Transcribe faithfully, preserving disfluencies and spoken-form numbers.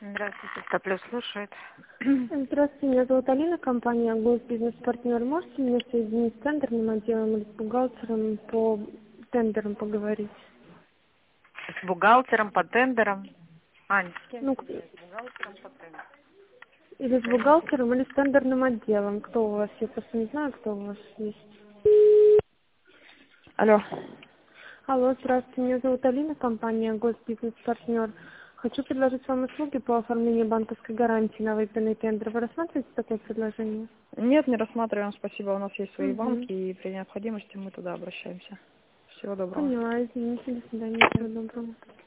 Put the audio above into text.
Здравствуйте, Стоплюс слушает. Здравствуйте, меня зовут Алина, компания «Госбизнес-партнер». Можете меня соединить с тендерным отделом или с бухгалтером по тендерам поговорить? С бухгалтером по тендерам. Ань, с кем Ну, тебе? С бухгалтером по тендерам. или с бухгалтером, или с тендерным отделом. Кто у вас? Я просто не знаю, кто у вас есть. Алло. Алло, здравствуйте, меня зовут Алина, компания «Госбизнес-партнер». Хочу предложить вам услуги по оформлению банковской гарантии на выигранный тендер. Вы рассматриваете такое предложение? Нет, не рассматриваем, спасибо. У нас есть свои Угу. банки, и при необходимости мы туда обращаемся. Всего доброго. Поняла, извините, до свидания, всего доброго.